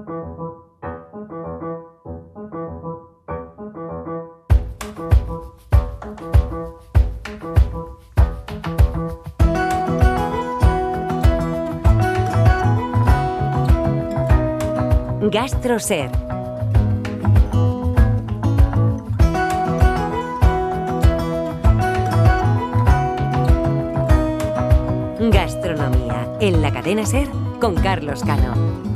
GastroSer. Gastronomía en la cadena SER con Carlos Cano.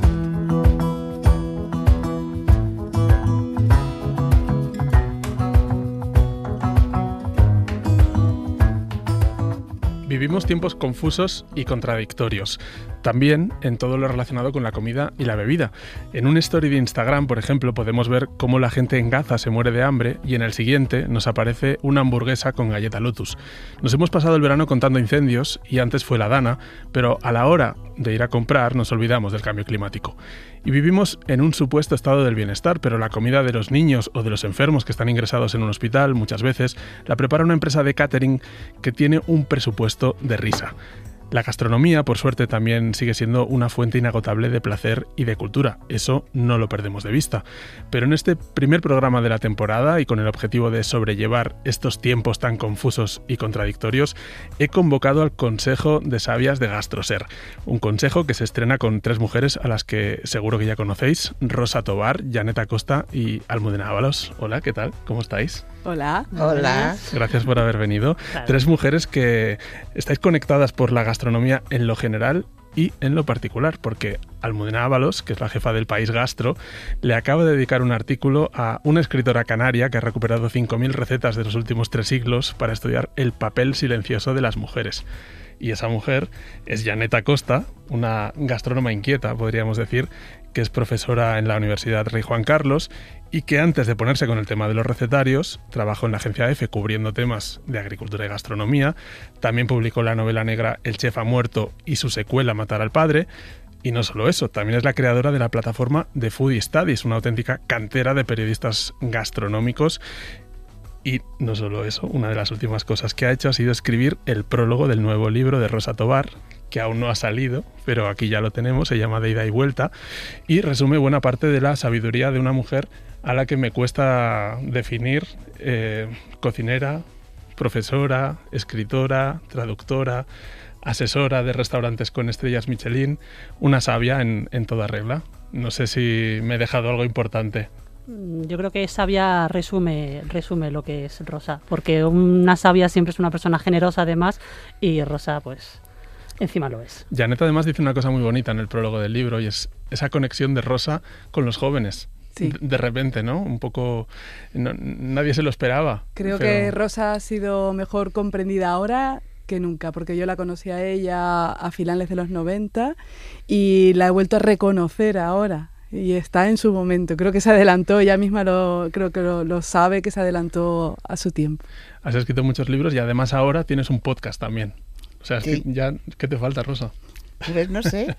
Vivimos tiempos confusos y contradictorios, también en todo lo relacionado con la comida y la bebida. En un story de Instagram, por ejemplo, podemos ver cómo la gente en Gaza se muere de hambre y en el siguiente nos aparece una hamburguesa con galleta Lotus. Nos hemos pasado el verano contando incendios y antes fue la Dana, pero a la hora de ir a comprar nos olvidamos del cambio climático. Y vivimos en un supuesto estado del bienestar, pero la comida de los niños o de los enfermos que están ingresados en un hospital muchas veces la prepara una empresa de catering que tiene un presupuesto de risa. La gastronomía, por suerte, también sigue siendo una fuente inagotable de placer y de cultura. Eso no lo perdemos de vista. Pero en este primer programa de la temporada, y con el objetivo de sobrellevar estos tiempos tan confusos y contradictorios, he convocado al Consejo de Sabias de GastroSer. Un consejo que se estrena con 3 mujeres a las que seguro que ya conocéis: Rosa Tobar, Janet Acosta y Almudena Ábalos. Hola, ¿qué tal? ¿Cómo estáis? Hola. Hola. Gracias por haber venido. Claro. 3 mujeres que estáis conectadas por la gastronomía en lo general y en lo particular, porque Almudena Ábalos, que es la jefa del País Gastro, le acaba de dedicar un artículo a una escritora canaria que ha recuperado 5.000 recetas de los últimos 3 siglos para estudiar el papel silencioso de las mujeres. Y esa mujer es Janet Acosta, una gastrónoma inquieta, podríamos decir, que es profesora en la Universidad Rey Juan Carlos y que antes de ponerse con el tema de los recetarios, trabajó en la agencia EFE cubriendo temas de agricultura y gastronomía. También publicó la novela negra El chef ha muerto y su secuela Matar al padre. Y no solo eso, también es la creadora de la plataforma The Foodie Studies, una auténtica cantera de periodistas gastronómicos. Y no solo eso, una de las últimas cosas que ha hecho ha sido escribir el prólogo del nuevo libro de Rosa Tobar, que aún no ha salido, pero aquí ya lo tenemos, se llama De ida y vuelta, y resume buena parte de la sabiduría de una mujer a la que me cuesta definir: cocinera, profesora, escritora, traductora, asesora de restaurantes con estrellas Michelin, una sabia en toda regla. No sé si me he dejado algo importante. Yo creo que sabia resume lo que es Rosa, porque una sabia siempre es una persona generosa además, y Rosa pues encima lo es. Janet además dice una cosa muy bonita en el prólogo del libro, y es esa conexión de Rosa con los jóvenes. Sí. De repente, ¿no? Un poco... nadie se lo esperaba. Creo que Rosa ha sido mejor comprendida ahora que nunca, porque yo la conocí a ella a finales de los 90 y la he vuelto a reconocer ahora. Y está en su momento. Creo que se adelantó, ella misma creo que lo sabe, que se adelantó a su tiempo. Has escrito muchos libros y además ahora tienes un podcast también. O sea, sí. ¿Qué te falta, Rosa? Pues no sé.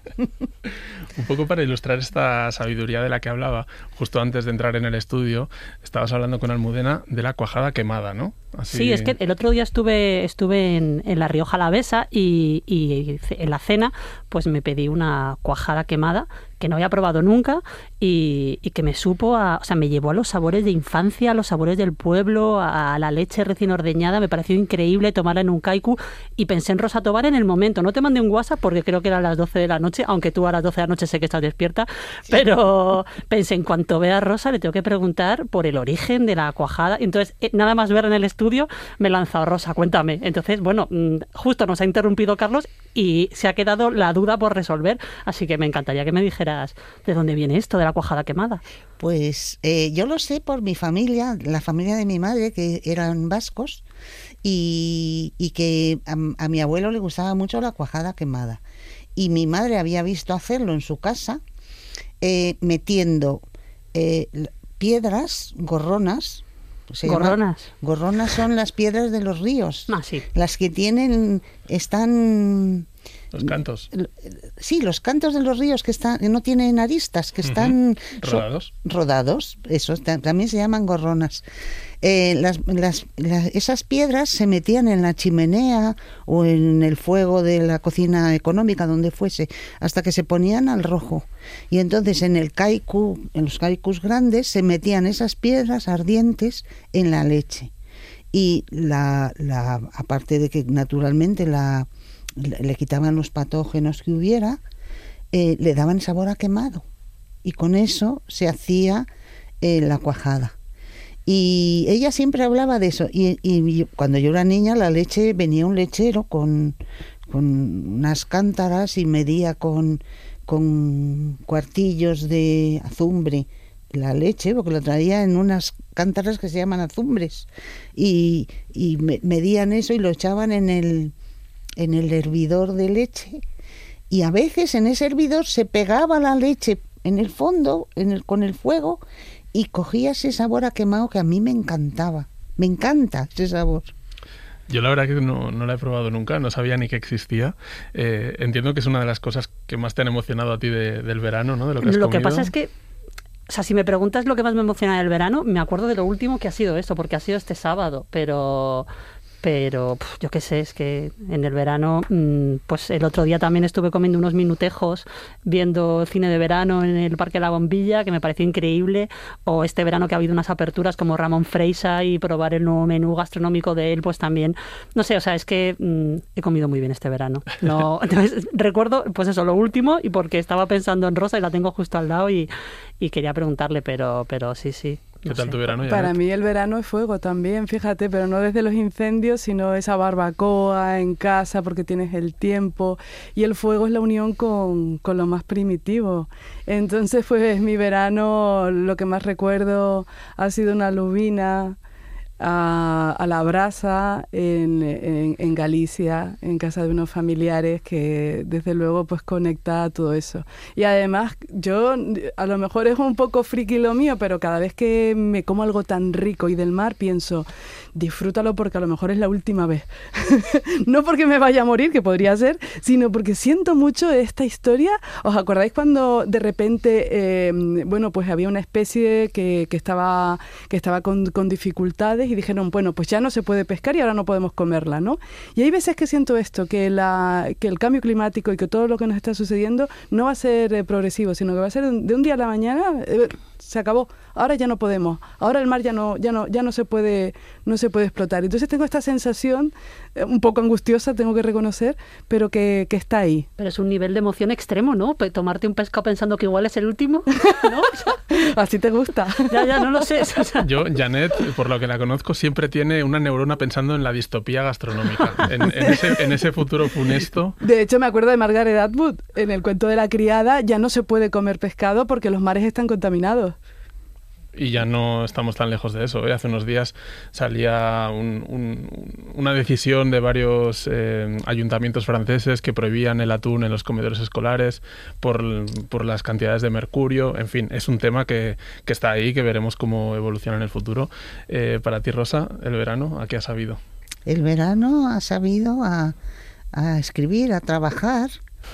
Un poco para ilustrar esta sabiduría de la que hablaba, justo antes de entrar en el estudio, estabas hablando con Almudena de la cuajada quemada, ¿no? Así... Sí, es que el otro día estuve en La Rioja Alavesa y en la cena pues me pedí una cuajada quemada que no había probado nunca y que me supo o sea, me llevó a los sabores de infancia, a los sabores del pueblo, a la leche recién ordeñada. Me pareció increíble tomarla en un kaiku y pensé en Rosa Tobar en el momento. No te mandé un WhatsApp porque creo que eran las 12 de la noche, aunque tú a las 12 de la noche sé que estás despierta, sí. Pero pensé, en cuanto vea a Rosa le tengo que preguntar por el origen de la cuajada. Entonces, nada más ver en el estudio, me he lanzado: Rosa, cuéntame. Entonces, bueno, justo nos ha interrumpido Carlos y se ha quedado la duda por resolver, así que me encantaría que me dijeras de dónde viene esto de la cuajada quemada. Pues yo lo sé por mi familia, la familia de mi madre, que eran vascos, y que a mi abuelo le gustaba mucho la cuajada quemada. Y mi madre había visto hacerlo en su casa, metiendo piedras, gorronas. ¿Gorronas? Gorronas son las piedras de los ríos. Ah, sí. Las que están Los cantos. Sí, los cantos de los ríos que no tienen aristas, que están rodados, eso también se llaman gorronas. Esas piedras se metían en la chimenea o en el fuego de la cocina económica, donde fuese, hasta que se ponían al rojo. Y entonces en los kaikus grandes se metían esas piedras ardientes en la leche. Y aparte de que naturalmente le quitaban los patógenos que hubiera, le daban sabor a quemado. Y con eso se hacía la cuajada. Y ella siempre hablaba de eso. Y cuando yo era niña, la leche, venía un lechero con unas cántaras y medía con cuartillos de azumbre la leche, porque lo traía en unas cántaras que se llaman azumbres. Y medían eso y lo echaban en el hervidor de leche, y a veces en ese hervidor se pegaba la leche en el fondo con el fuego, y cogía ese sabor a quemado que a mí me encantaba. Me encanta ese sabor. Yo la verdad que no la he probado nunca, no sabía ni que existía. Entiendo que es una de las cosas que más te han emocionado a ti del verano, ¿no? De lo que has comido. Lo que pasa es que, o sea, si me preguntas lo que más me emociona del verano, me acuerdo de lo último que ha sido esto, porque ha sido este sábado, pero yo qué sé, es que en el verano, pues el otro día también estuve comiendo unos minutejos viendo cine de verano en el Parque La Bombilla, que me pareció increíble, o este verano que ha habido unas aperturas como Ramón Freisa y probar el nuevo menú gastronómico de él, pues también, no sé, o sea, es que he comido muy bien este verano. No, entonces, recuerdo, pues eso, lo último, y porque estaba pensando en Rosa y la tengo justo al lado y quería preguntarle, pero sí. ¿Qué tal tu verano? Para mí el verano es fuego también, fíjate, pero no desde los incendios, sino esa barbacoa en casa porque tienes el tiempo, y el fuego es la unión con lo más primitivo. Entonces, pues mi verano, lo que más recuerdo ha sido una lubina a la brasa en Galicia, en casa de unos familiares, que desde luego pues conecta a todo eso. Y además yo, a lo mejor es un poco friki lo mío, pero cada vez que me como algo tan rico y del mar pienso, disfrútalo porque a lo mejor es la última vez. No porque me vaya a morir, que podría ser, sino porque siento mucho esta historia. ¿Os acordáis cuando de repente, bueno, pues había una especie que estaba con dificultades y dijeron, bueno, pues ya no se puede pescar y ahora no podemos comerla, ¿no? Y hay veces que siento esto, que el cambio climático y que todo lo que nos está sucediendo no va a ser progresivo, sino que va a ser de un día a la mañana, se acabó, ahora ya no podemos, ahora el mar ya no se puede explotar. Entonces tengo esta sensación un poco angustiosa, tengo que reconocer, pero que está ahí. Pero es un nivel de emoción extremo, ¿no? Tomarte un pescado pensando que igual es el último, ¿no? Así te gusta. Ya, no lo sé. Yo, Janet, por lo que la conozco, siempre tiene una neurona pensando en la distopía gastronómica, en ese futuro funesto. De hecho, me acuerdo de Margaret Atwood, en el cuento de la criada, ya no se puede comer pescado porque los mares están contaminados. Y ya no estamos tan lejos de eso. Hace unos días salía una decisión de varios ayuntamientos franceses que prohibían el atún en los comedores escolares por las cantidades de mercurio. En fin, es un tema que está ahí, que veremos cómo evoluciona en el futuro. Para ti, Rosa, el verano, ¿a qué ha sabido? El verano ha sabido a escribir, a trabajar,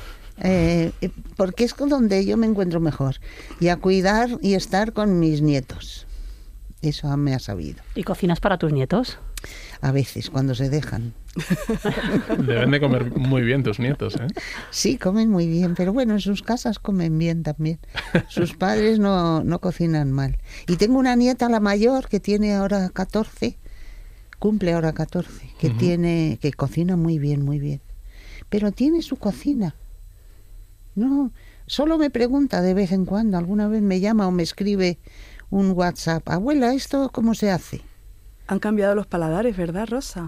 porque es donde yo me encuentro mejor, y a cuidar y estar con mis nietos. Eso me ha sabido. ¿Y cocinas para tus nietos? A veces, cuando se dejan. Deben de comer muy bien tus nietos, ¿eh? Sí, comen muy bien, pero bueno, en sus casas comen bien también. Sus padres no cocinan mal. Y tengo una nieta, la mayor, que tiene ahora 14, cumple ahora 14, que cocina muy bien. Pero tiene su cocina. No, solo me pregunta de vez en cuando, alguna vez me llama o me escribe un WhatsApp, abuela, ¿esto cómo se hace? Han cambiado los paladares, ¿verdad, Rosa?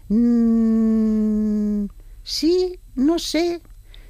Sí, no sé.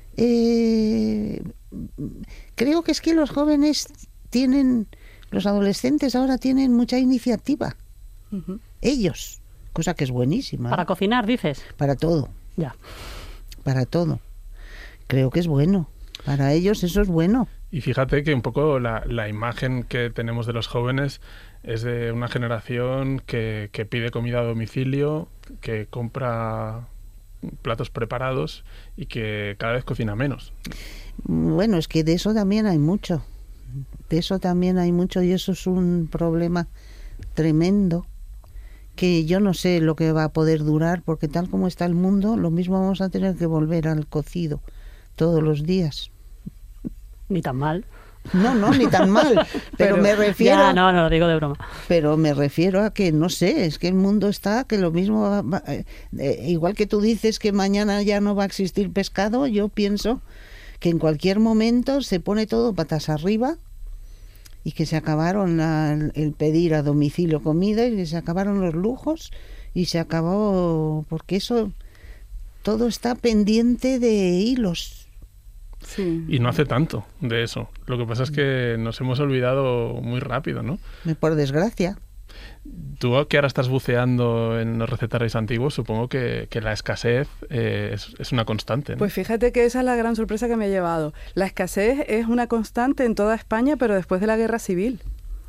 Creo que es que los jóvenes los adolescentes ahora tienen mucha iniciativa. Ellos, cosa que es buenísima. ¿Para cocinar, dices? Para todo. Ya. Para todo. Creo que es bueno. Para ellos eso es bueno. Y fíjate que un poco la imagen que tenemos de los jóvenes es de una generación que pide comida a domicilio, que compra platos preparados y que cada vez cocina menos. Bueno, es que de eso también hay mucho. De eso también hay mucho y eso es un problema tremendo que yo no sé lo que va a poder durar, porque tal como está el mundo, lo mismo vamos a tener que volver al cocido todos los días. Ni tan mal. No, ni tan mal, pero me refiero... Ya, no, lo digo de broma. Pero me refiero a que, no sé, es que el mundo está, que lo mismo... igual que tú dices que mañana ya no va a existir pescado, yo pienso que en cualquier momento se pone todo patas arriba y que se acabaron el pedir a domicilio comida y que se acabaron los lujos y se acabó... Porque eso, todo está pendiente de hilos. Sí. Y no hace tanto de eso. Lo que pasa es que nos hemos olvidado muy rápido, ¿no? Por desgracia. Tú que ahora estás buceando en los recetarios antiguos, supongo que la escasez es una constante, ¿no? Pues fíjate que esa es la gran sorpresa que me ha llevado. La escasez es una constante en toda España, pero después de la Guerra Civil.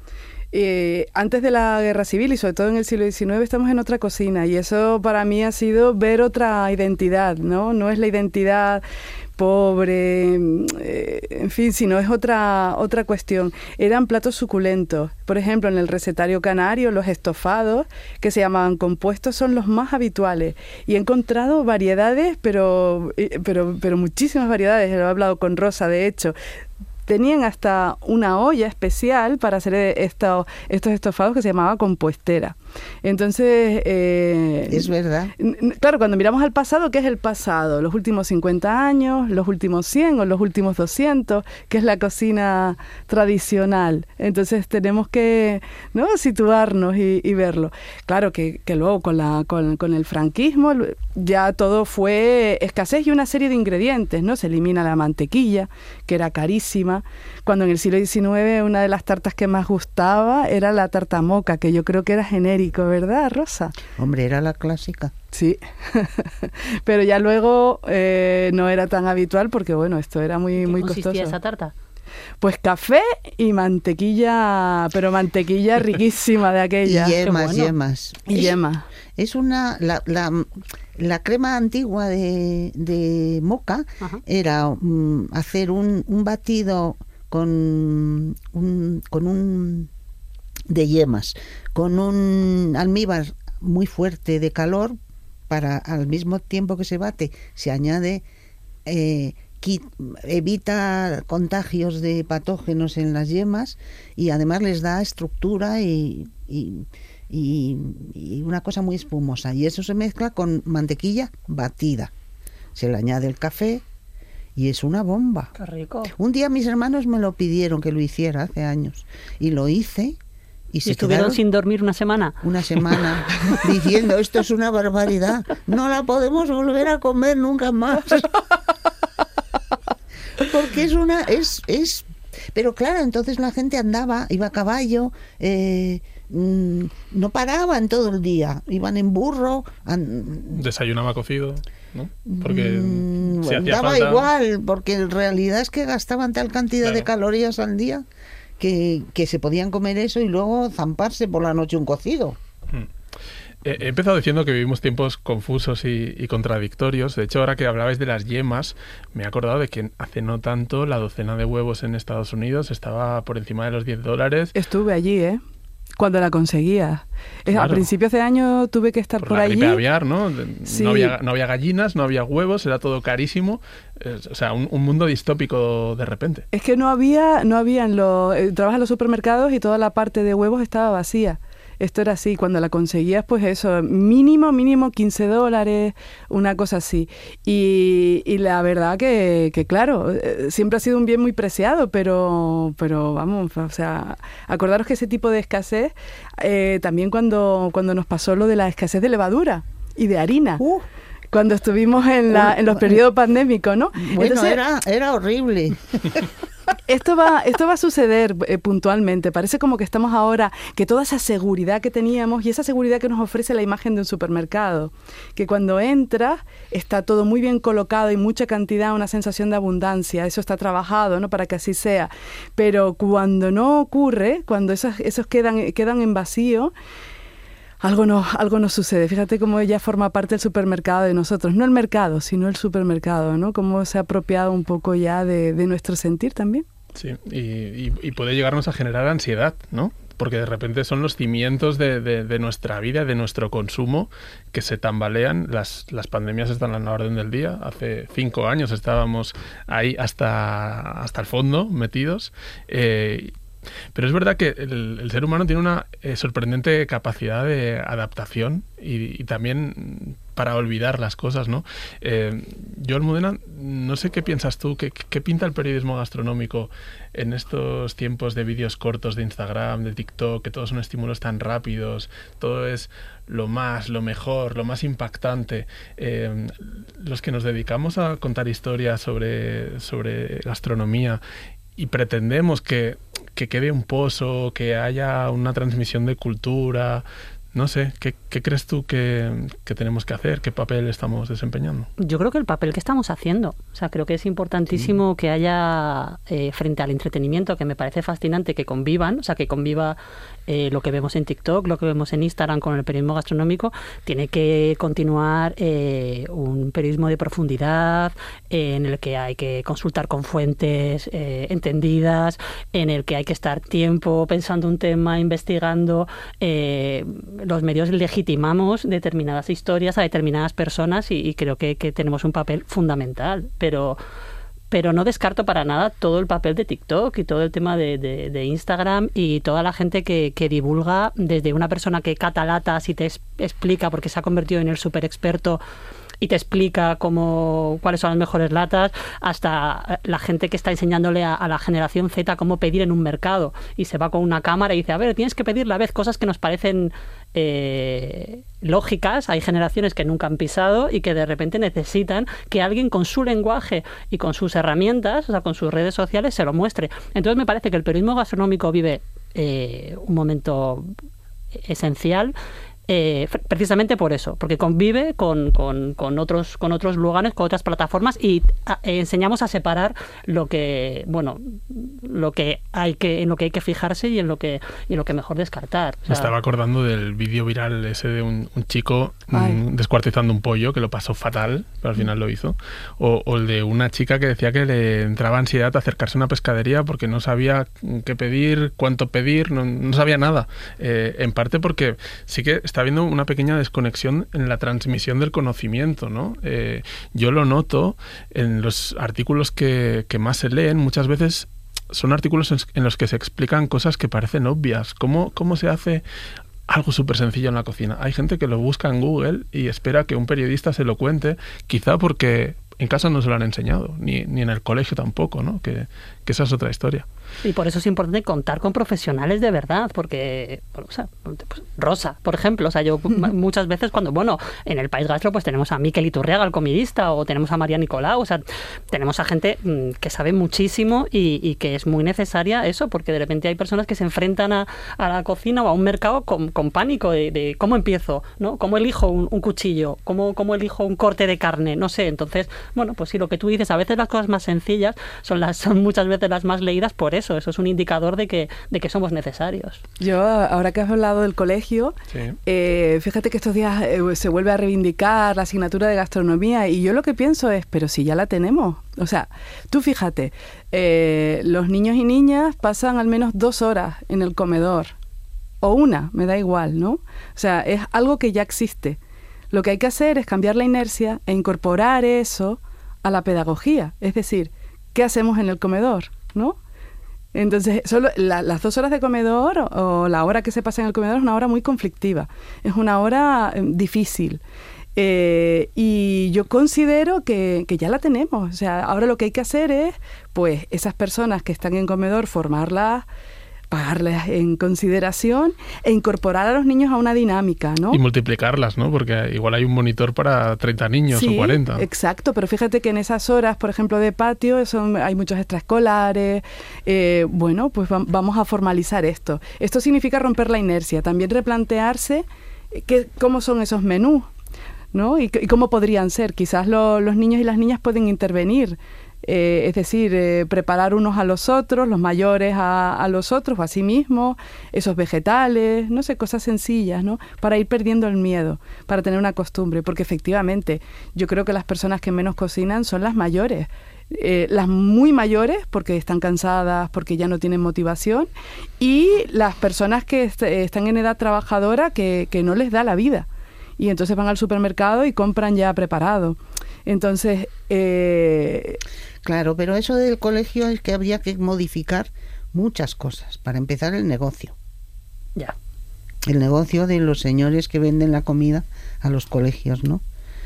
Antes de la Guerra Civil y sobre todo en el siglo XIX estamos en otra cocina y eso para mí ha sido ver otra identidad, ¿no? No es la identidad pobre, en fin, sino es otra cuestión. Eran platos suculentos. Por ejemplo, en el recetario canario, los estofados, que se llamaban compuestos, son los más habituales. Y he encontrado variedades, pero muchísimas variedades. Lo he hablado con Rosa, de hecho. Tenían hasta una olla especial para hacer estos estofados que se llamaba compuestera. Entonces... es verdad. Claro, cuando miramos al pasado, ¿qué es el pasado? Los últimos 50 años, los últimos 100 o los últimos 200, que es la cocina tradicional. Entonces tenemos que, ¿no?, situarnos y verlo. Claro que luego con el franquismo ya todo fue escasez y una serie de ingredientes, ¿no? Se elimina la mantequilla, que era carísima. Cuando en el siglo XIX una de las tartas que más gustaba era la tarta moca, que yo creo que era genérico, ¿verdad, Rosa? Hombre, era la clásica. Sí, pero ya luego no era tan habitual porque, bueno, esto era muy costoso. ¿Qué consistía esa tarta? Pues café y mantequilla, pero mantequilla riquísima de aquella. Y yemas, bueno. yemas. Y yemas. Es la crema antigua de moca. Ajá. Era hacer un batido con un de yemas, con un almíbar muy fuerte de calor, para al mismo tiempo que se bate se añade, evita contagios de patógenos en las yemas y además les da estructura y una cosa muy espumosa, y eso se mezcla con mantequilla batida, se le añade el café y es una bomba. Qué rico. Un día mis hermanos me lo pidieron que lo hiciera hace años y lo hice. ¿Y se estuvieron sin dormir una semana? Una semana, diciendo, esto es una barbaridad, no la podemos volver a comer nunca más. Porque es pero claro, entonces la gente iba a caballo, no paraban todo el día, iban en burro. Desayunaba cocido, ¿no? Porque si hacía daba falta... igual, porque en realidad es que gastaban tal cantidad de calorías al día que se podían comer eso y luego zamparse por la noche un cocido. He empezado diciendo que vivimos tiempos confusos y contradictorios. De hecho, ahora que hablabais de las yemas, me he acordado de que hace no tanto la docena de huevos en Estados Unidos estaba por encima de los $10. Estuve allí, cuando la conseguía. Claro. A principios de año tuve que estar por allí. La gripe aviar, ¿no? Sí. No había gallinas, no había huevos, era todo carísimo. O sea, un mundo distópico de repente. Es que no habían trabajas en los supermercados y toda la parte de huevos estaba vacía. Esto era así, cuando la conseguías, pues eso, mínimo $15, una cosa así. Y la verdad que claro, siempre ha sido un bien muy preciado, pero vamos, o sea, acordaros que ese tipo de escasez, también cuando nos pasó lo de la escasez de levadura y de harina. Cuando estuvimos en los periodos pandémicos, ¿no? Bueno, entonces, era horrible. Esto va a suceder puntualmente. Parece como que estamos ahora, que toda esa seguridad que teníamos y esa seguridad que nos ofrece la imagen de un supermercado, que cuando entras está todo muy bien colocado y mucha cantidad, una sensación de abundancia, eso está trabajado, ¿no?, para que así sea. Pero cuando no ocurre, cuando esos quedan en vacío, algo no sucede. Fíjate cómo ella forma parte del supermercado de nosotros. No el mercado, sino el supermercado, ¿no? Cómo se ha apropiado un poco ya de nuestro sentir también. Sí, y puede llegarnos a generar ansiedad, ¿no? Porque de repente son los cimientos de nuestra vida, de nuestro consumo, que se tambalean. Las pandemias están a la orden del día. Hace 5 años estábamos ahí hasta el fondo metidos. Pero es verdad que el ser humano tiene una sorprendente capacidad de adaptación y también para olvidar las cosas, ¿no? Yo, Almudena, no sé qué piensas tú, qué pinta el periodismo gastronómico en estos tiempos de vídeos cortos de Instagram, de TikTok, que todos son estímulos tan rápidos, todo es lo mejor, lo más impactante. Los que nos dedicamos a contar historias sobre gastronomía y pretendemos que quede un pozo, que haya una transmisión de cultura. No sé, ¿qué crees tú que tenemos que hacer? ¿Qué papel estamos desempeñando? Yo creo que el papel que estamos haciendo. O sea, creo que es importantísimo que haya, frente al entretenimiento, que me parece fascinante, que convivan, o sea, que conviva lo que vemos en TikTok, lo que vemos en Instagram con el periodismo gastronómico. Tiene que continuar un periodismo de profundidad, en el que hay que consultar con fuentes entendidas, en el que hay que estar tiempo pensando un tema, investigando. Los medios legitimamos determinadas historias a determinadas personas y creo que tenemos un papel fundamental, pero no descarto para nada todo el papel de TikTok y todo el tema de Instagram y toda la gente que divulga, desde una persona que cata latas y te explica, porque se ha convertido en el súper experto y te explica cuáles son las mejores latas, hasta la gente que está enseñándole a la generación Z cómo pedir en un mercado y se va con una cámara y dice, a ver, tienes que pedir la vez cosas que nos parecen lógicas. Hay generaciones que nunca han pisado y que de repente necesitan que alguien con su lenguaje y con sus herramientas, o sea, con sus redes sociales, se lo muestre. Entonces me parece que el periodismo gastronómico vive un momento esencial, precisamente por eso, porque convive con otros lugares, con otras plataformas y enseñamos a separar en lo que hay que fijarse y en lo que mejor descartar. O sea, me estaba acordando del vídeo viral ese de un chico descuartizando un pollo, que lo pasó fatal, pero al final lo hizo, o el de una chica que decía que le entraba ansiedad acercarse a una pescadería porque no sabía qué pedir, cuánto pedir, no sabía nada, en parte porque sí que está habiendo una pequeña desconexión en la transmisión del conocimiento, ¿no? Yo lo noto en los artículos que más se leen. Muchas veces son artículos en los que se explican cosas que parecen obvias. ¿Cómo se hace algo súper sencillo en la cocina? Hay gente que lo busca en Google y espera que un periodista se lo cuente, quizá porque en casa no se lo han enseñado, ni en el colegio tampoco, ¿no? Que esa es otra historia. Y por eso es importante contar con profesionales de verdad, porque, bueno, o sea, pues Rosa, por ejemplo, o sea, yo muchas veces en el País Gastro pues tenemos a Mikel Iturriaga, el comidista, o tenemos a María Nicolau, o sea, tenemos a gente que sabe muchísimo y que es muy necesaria eso, porque de repente hay personas que se enfrentan a la cocina o a un mercado con pánico de cómo empiezo, ¿no? ¿Cómo elijo un cuchillo? ¿Cómo elijo un corte de carne? No sé, entonces, bueno, pues sí, lo que tú dices, a veces las cosas más sencillas son muchas veces las más leídas por eso es un indicador de que somos necesarios. Yo, ahora que has hablado del colegio, sí. Fíjate que estos días se vuelve a reivindicar la asignatura de gastronomía y yo lo que pienso es, pero si ya la tenemos. O sea, tú fíjate, los niños y niñas pasan al menos 2 horas en el comedor, o 1, me da igual, ¿no? O sea, es algo que ya existe. Lo que hay que hacer es cambiar la inercia e incorporar eso a la pedagogía. Es decir, ¿qué hacemos en el comedor? ¿No? Entonces, solo las 2 horas de comedor o la hora que se pasa en el comedor es una hora muy conflictiva, es una hora difícil. Y yo considero que ya la tenemos. O sea, ahora lo que hay que hacer es, pues, esas personas que están en comedor, formarlas, pagarles en consideración e incorporar a los niños a una dinámica, ¿no? Y multiplicarlas, ¿no? Porque igual hay un monitor para 30 niños o 40. Sí, exacto, pero fíjate que en esas horas, por ejemplo, de patio, hay muchos extraescolares. Bueno, pues vamos a formalizar esto. Esto significa romper la inercia, también replantearse cómo son esos menús, ¿no? Y cómo podrían ser. Quizás los niños y las niñas pueden intervenir Es decir, preparar unos a los otros, los mayores a los otros o a sí mismos, esos vegetales, no sé, cosas sencillas, ¿no? Para ir perdiendo el miedo, para tener una costumbre, porque efectivamente yo creo que las personas que menos cocinan son las mayores. Las muy mayores porque están cansadas, porque ya no tienen motivación, y las personas que están en edad trabajadora que no les da la vida y entonces van al supermercado y compran ya preparado. Entonces claro, pero eso del colegio es que habría que modificar muchas cosas. Para empezar, el negocio. Ya. El negocio de los señores que venden la comida a los colegios, ¿no?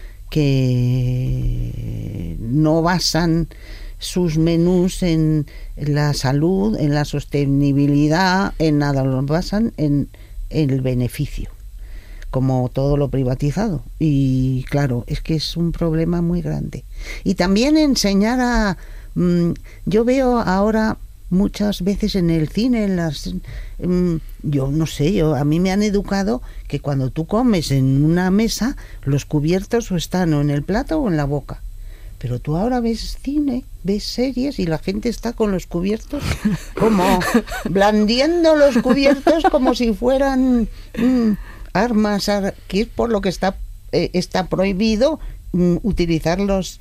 Que no basan sus menús en la salud, en la sostenibilidad, en nada, los basan en el beneficio, como todo lo privatizado. Y claro, es que es un problema muy grande. Y también enseñar a... yo veo ahora muchas veces en el cine, yo no sé, a mí me han educado que cuando tú comes en una mesa, los cubiertos o están o en el plato o en la boca. Pero tú ahora ves cine, ves series y la gente está con los cubiertos como blandiendo los cubiertos como si fueran armas, que es por lo que está prohibido utilizar los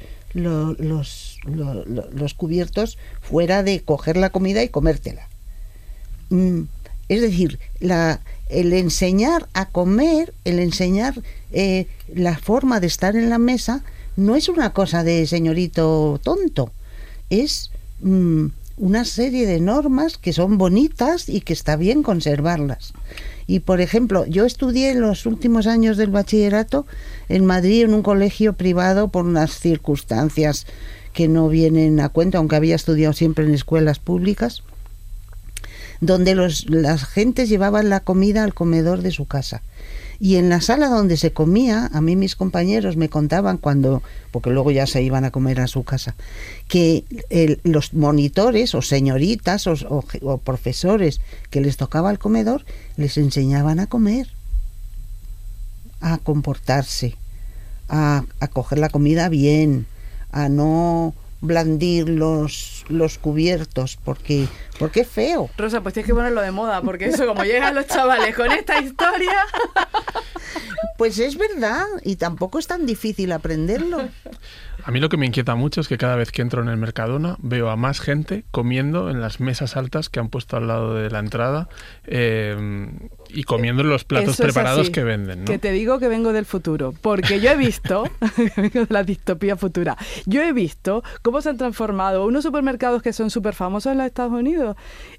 cubiertos fuera de coger la comida y comértela. Es decir, el enseñar a comer, el enseñar la forma de estar en la mesa, no es una cosa de señorito tonto, es una serie de normas que son bonitas y que está bien conservarlas. Y por ejemplo, yo estudié los últimos años del bachillerato en Madrid en un colegio privado por unas circunstancias que no vienen a cuento, aunque había estudiado siempre en escuelas públicas, donde las gentes llevaban la comida al comedor de su casa. Y en la sala donde se comía, a mí mis compañeros me contaban porque luego ya se iban a comer a su casa, que los monitores o señoritas o profesores que les tocaba el comedor les enseñaban a comer, a comportarse, a coger la comida bien, a no blandir los cubiertos porque es feo. Rosa, pues tienes que ponerlo de moda, porque eso, como llegan los chavales con esta historia... Pues es verdad, y tampoco es tan difícil aprenderlo. A mí lo que me inquieta mucho es que cada vez que entro en el Mercadona veo a más gente comiendo en las mesas altas que han puesto al lado de la entrada y comiendo en los platos preparados que venden, ¿no? Que te digo que vengo del futuro, porque yo he visto, vengo de la distopía futura, yo he visto cómo se han transformado unos supermercados que son súper famosos en los Estados Unidos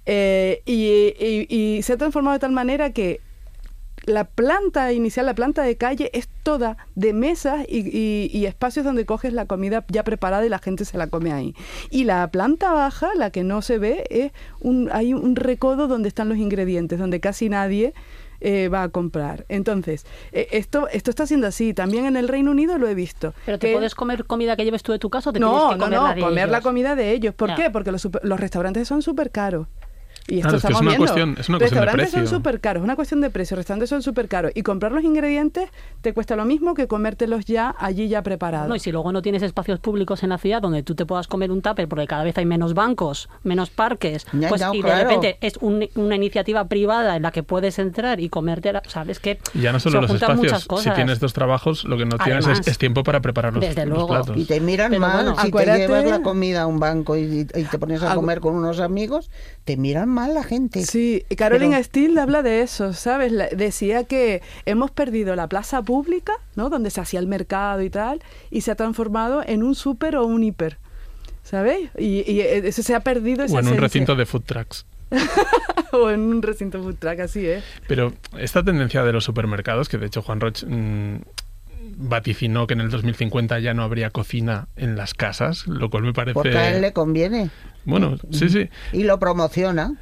y se ha transformado de tal manera que la planta inicial, la planta de calle, es toda de mesas y espacios donde coges la comida ya preparada y la gente se la come ahí. Y la planta baja, la que no se ve, hay un recodo donde están los ingredientes, donde casi nadie va a comprar. Entonces, esto está siendo así. También en el Reino Unido lo he visto. ¿Pero te puedes comer comida que lleves tú de tu casa o te tienes que comer la comida de ellos? ¿Por qué? Porque los restaurantes son súper caros. Y esto claro, es una cuestión de precio. Restaurantes son súper caros, es una cuestión de precio. Restaurantes son súper caros. Y comprar los ingredientes te cuesta lo mismo que comértelos ya allí ya preparados. No, y si luego no tienes espacios públicos en la ciudad donde tú te puedas comer un tupper, porque cada vez hay menos bancos, menos parques, de repente es una iniciativa privada en la que puedes entrar y comerte, ¿sabes qué? Y ya no solo los espacios, si tienes dos trabajos, lo que no tienes es tiempo para preparar los platos. Y te miran mal, si te llevas la comida a un banco y te pones a comer con unos amigos, te miran mal la gente. Sí, Caroline Steele habla de eso, ¿sabes? Decía que hemos perdido la plaza pública, ¿no? Donde se hacía el mercado y tal, y se ha transformado en un súper o un hiper, ¿sabéis? Y eso se ha perdido esa esencia. O en un recinto de food trucks. O en un recinto food truck, así es. Pero esta tendencia de los supermercados, que de hecho Juan Roch vaticinó que en el 2050 ya no habría cocina en las casas, lo cual me parece... Porque a él le conviene. Bueno, sí. Y lo promociona.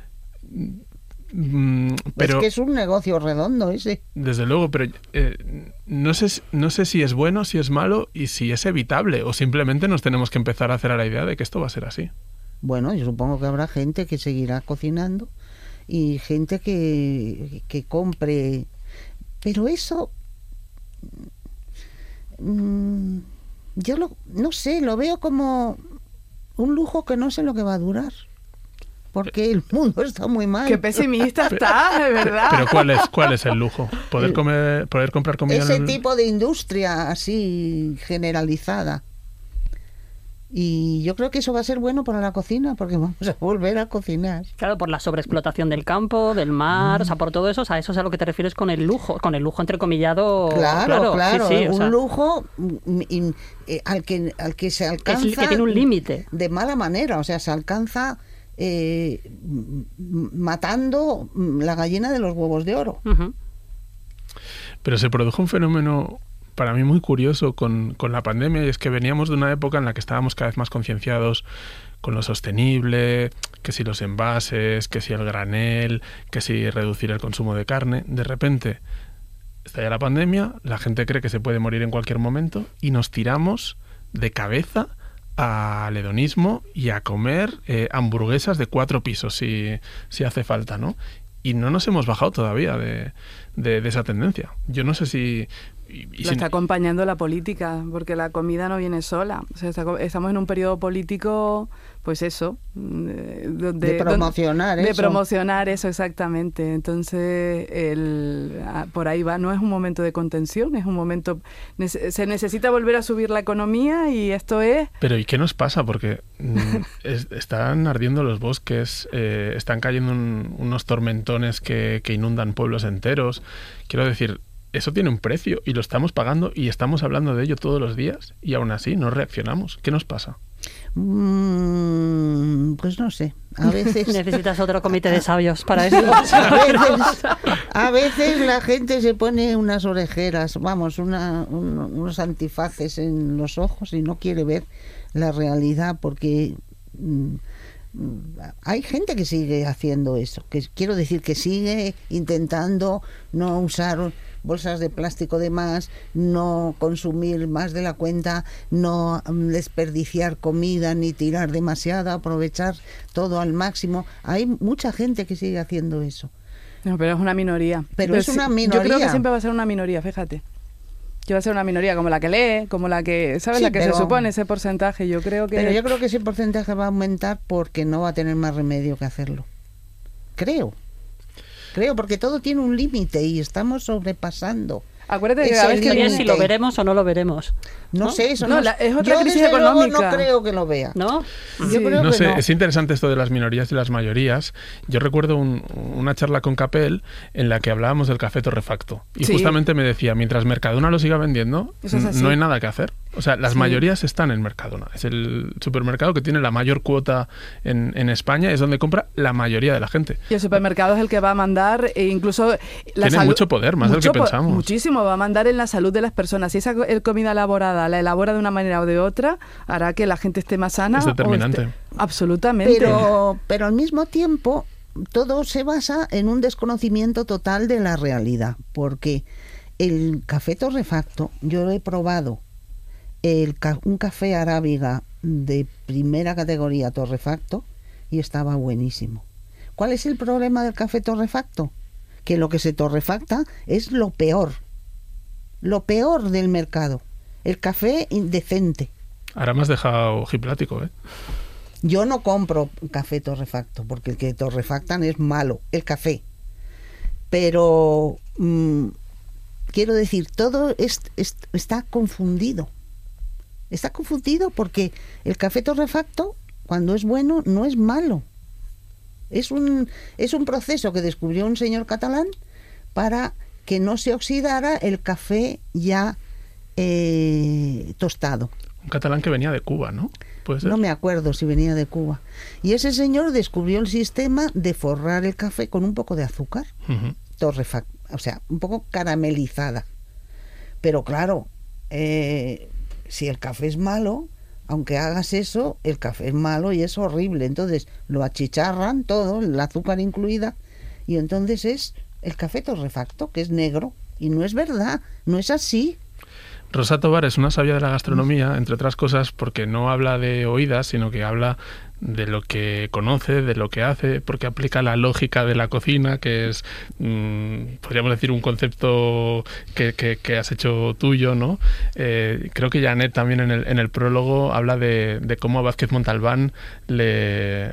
Pero, es que es un negocio redondo ese. Desde luego, pero no sé si es bueno, si es malo y si es evitable o simplemente nos tenemos que empezar a hacer a la idea de que esto va a ser así. Bueno, yo supongo que habrá gente que seguirá cocinando y gente que compre, pero eso yo no sé, lo veo como un lujo que no sé lo que va a durar. Porque el mundo está muy mal. Qué pesimista estás, de verdad. Pero ¿cuál es el lujo? Poder comprar comida. Ese tipo de industria así generalizada. Y yo creo que eso va a ser bueno para la cocina, porque vamos a volver a cocinar. Claro, por la sobreexplotación del campo, del mar, o sea, por todo eso, o sea, eso es a lo que te refieres con el lujo entrecomillado. Claro, sí, un lujo al que se alcanza... Es que tiene un límite. De mala manera, o sea, se alcanza matando la gallina de los huevos de oro. Uh-huh. Pero se produjo un fenómeno para mí muy curioso con la pandemia, y es que veníamos de una época en la que estábamos cada vez más concienciados con lo sostenible, que si los envases, que si el granel, que si reducir el consumo de carne. De repente estalla la pandemia, la gente cree que se puede morir en cualquier momento y nos tiramos de cabeza al hedonismo y a comer hamburguesas de 4 pisos si hace falta, ¿no? Y no nos hemos bajado todavía de esa tendencia. Yo no sé si... Lo está acompañando la política, porque la comida no viene sola. O sea, estamos en un periodo político, pues eso. De promocionar eso. De promocionar eso, exactamente. Entonces, por ahí va. No es un momento de contención, es un momento... Se necesita volver a subir la economía y esto es... Pero ¿y qué nos pasa? Porque están ardiendo los bosques, están cayendo unos tormentones que inundan pueblos enteros. Quiero decir... Eso tiene un precio y lo estamos pagando y estamos hablando de ello todos los días y aún así no reaccionamos. ¿Qué nos pasa? Pues no sé. A veces necesitas otro comité de sabios para eso. A veces la gente se pone unas orejeras, vamos, unos antifaces en los ojos y no quiere ver la realidad porque... hay gente que sigue haciendo eso, que quiero decir que sigue intentando no usar bolsas de plástico de más, no consumir más de la cuenta, no desperdiciar comida ni tirar demasiado, aprovechar todo al máximo. Hay mucha gente que sigue haciendo eso. No, pero es una minoría. Pero es una minoría. Yo creo que siempre va a ser una minoría, fíjate. Que va a ser una minoría como la que lee, como la que, ¿sabes? Sí, la que se supone ese porcentaje. Yo creo que ese porcentaje va a aumentar porque no va a tener más remedio que hacerlo. Creo, porque todo tiene un límite y estamos sobrepasando. Acuérdate que sabes que si lo veremos o no lo veremos. No sé, eso es otra crisis económica. No creo que lo vea. ¿No? Sí. Yo creo que no. Es interesante esto de las minorías y las mayorías. Yo recuerdo una charla con Capel en la que hablábamos del café torrefacto. Y justamente me decía, mientras Mercadona lo siga vendiendo, no hay nada que hacer. O sea, las mayorías están en Mercadona. Es el supermercado que tiene la mayor cuota en España, es donde compra la mayoría de la gente. Y el supermercado es el que va a mandar, e incluso... Tiene mucho poder, más del que pensamos. Muchísimo, va a mandar en la salud de las personas. Si esa comida elaborada la elabora de una manera o de otra, hará que la gente esté más sana. Es determinante. Absolutamente. Pero al mismo tiempo, todo se basa en un desconocimiento total de la realidad. Porque el café torrefacto, yo lo he probado, un café arábiga de primera categoría torrefacto y estaba buenísimo. ¿Cuál es el problema del café torrefacto? Que lo que se torrefacta es lo peor del mercado, el café indecente. Ahora me has dejado ojiplático, ¿eh? Yo no compro café torrefacto porque el que torrefactan es malo, el café. Pero quiero decir, todo está confundido. Está confundido porque el café torrefacto, cuando es bueno, no es malo. Es un proceso que descubrió un señor catalán para que no se oxidara el café ya tostado. Un catalán que venía de Cuba, ¿no? ¿Puede ser? No me acuerdo si venía de Cuba. Y ese señor descubrió el sistema de forrar el café con un poco de azúcar, o sea, un poco caramelizada. Pero claro, si el café es malo, aunque hagas eso, el café es malo y es horrible. Entonces lo achicharran todo, el azúcar incluida, y entonces es el café torrefacto, que es negro. Y no es verdad, no es así. Rosa Tobar es una sabia de la gastronomía, entre otras cosas, porque no habla de oídas, sino que habla de lo que conoce, de lo que hace, porque aplica la lógica de la cocina, que es, podríamos decir, un concepto que has hecho tuyo, ¿no? Creo que Janet también en el prólogo habla de cómo a Vázquez Montalbán le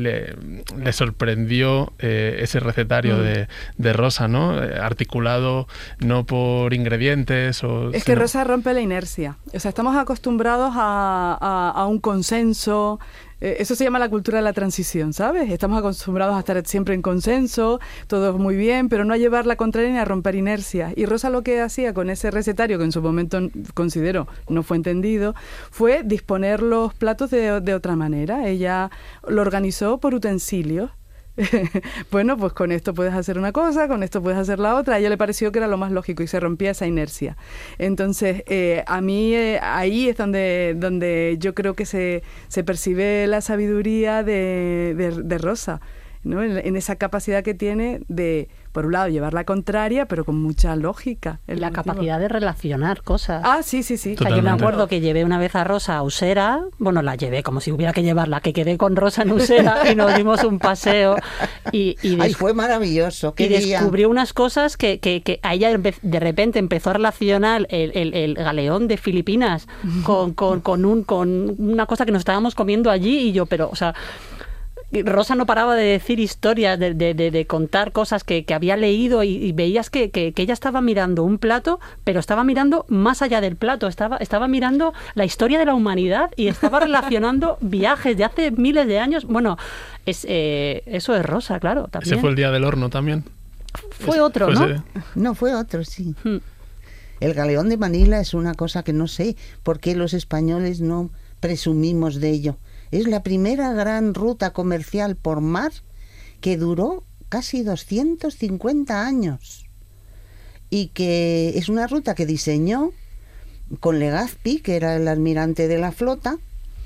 sorprendió ese recetario de Rosa, ¿no? Articulado no por ingredientes Es que Rosa rompe la inercia. O sea, estamos acostumbrados a un consenso. Eso se llama la cultura de la transición, ¿sabes? Estamos acostumbrados a estar siempre en consenso, todo muy bien, pero no a llevar la contraria ni a romper inercias. Y Rosa lo que hacía con ese recetario, que en su momento considero no fue entendido, fue disponer los platos de otra manera. Ella lo organizó por utensilios. Bueno, pues con esto puedes hacer una cosa, con esto puedes hacer la otra. A ella le pareció que era lo más lógico y se rompía esa inercia. Entonces, a mí ahí es donde yo creo que se percibe la sabiduría de Rosa, ¿no? En esa capacidad que tiene de, por un lado, llevar la contraria, pero con mucha lógica. La capacidad de relacionar cosas. Ah, sí. O sea, yo me acuerdo que llevé una vez a Rosa a Usera, bueno, la llevé como si hubiera que llevarla, que quedé con Rosa en Usera y nos dimos un paseo. Ay, fue maravilloso. Y descubrió unas cosas que a ella de repente empezó a relacionar el galeón de Filipinas con una cosa que nos estábamos comiendo allí y yo, pero, o sea... Rosa no paraba de decir historias, de contar cosas que había leído y veías que ella estaba mirando un plato, pero estaba mirando más allá del plato, estaba mirando la historia de la humanidad y estaba relacionando viajes de hace miles de años. Bueno, eso es Rosa, claro, también. Ese fue el día del horno también. Fue otro, ¿no? No, fue otro, sí. El galeón de Manila es una cosa que no sé por qué los españoles no presumimos de ello. Es la primera gran ruta comercial por mar que duró casi 250 años y que es una ruta que diseñó con Legazpi, que era el almirante de la flota,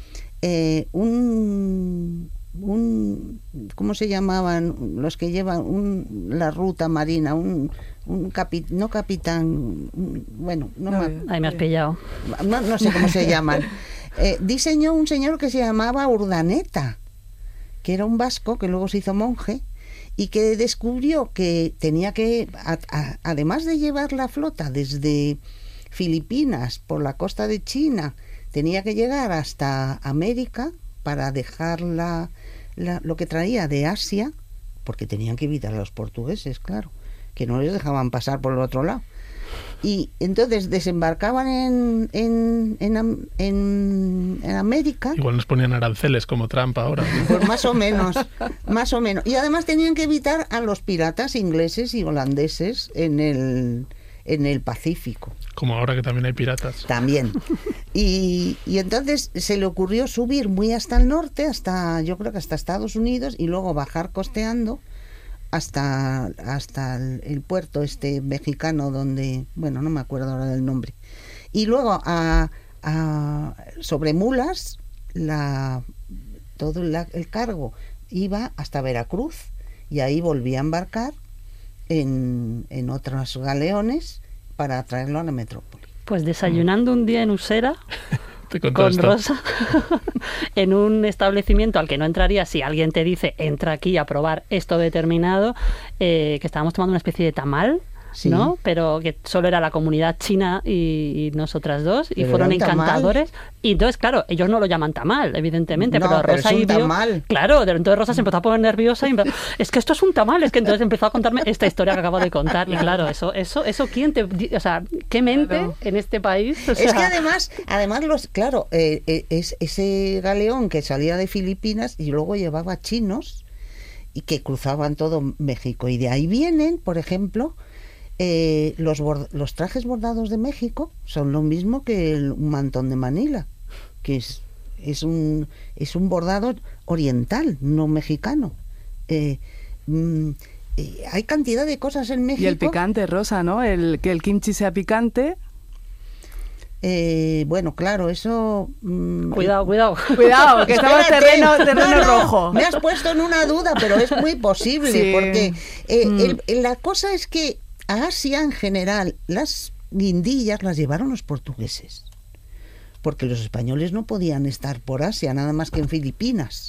¿cómo se llaman los que llevan la ruta marina? No capitán, bueno, ahí me has pillado. No sé cómo se llaman. Diseñó un señor que se llamaba Urdaneta, que era un vasco que luego se hizo monje y que descubrió que tenía que, además de llevar la flota desde Filipinas por la costa de China, tenía que llegar hasta América para dejar lo que traía de Asia, porque tenían que evitar a los portugueses, claro, que no les dejaban pasar por el otro lado. Y entonces desembarcaban en América. Igual nos ponían aranceles como Trump ahora. Pues más o menos. Y además tenían que evitar a los piratas ingleses y holandeses en el Pacífico. Como ahora que también hay piratas. También. Y entonces se le ocurrió subir muy hasta el norte, yo creo que hasta Estados Unidos, y luego bajar costeando hasta el puerto mexicano donde, bueno, no me acuerdo ahora del nombre. Y luego sobre mulas todo el cargo iba hasta Veracruz y ahí volvía a embarcar en otros galeones para traerlo a la metrópoli. Pues desayunando un día en Usera con Rosa en un establecimiento al que no entraría si alguien te dice entra aquí a probar esto determinado, que estábamos tomando una especie de tamal, sí, ¿no? Pero que solo era la comunidad china y nosotras dos, y fueron encantadores. Y entonces, claro, ellos no lo llaman tamal, evidentemente, no, pero Rosa es un tamal. Claro, entonces Rosa se empezó a poner nerviosa y es que esto es un tamal, es que entonces empezó a contarme esta historia que acabo de contar. Y claro, eso quién o sea, qué mente en este país. O sea, es que además ese galeón que salía de Filipinas y luego llevaba chinos y que cruzaban todo México. Y de ahí vienen, por ejemplo, los trajes bordados de México son lo mismo que un mantón de Manila, que es un bordado oriental, no mexicano. Hay cantidad de cosas en México. Y el picante, Rosa, ¿no? Que el kimchi sea picante. Bueno, claro, eso... Cuidado, que estamos terreno rojo. Me has puesto en una duda, pero es muy posible, sí, porque la cosa es que a Asia en general las guindillas las llevaron los portugueses, porque los españoles no podían estar por Asia, nada más que en Filipinas.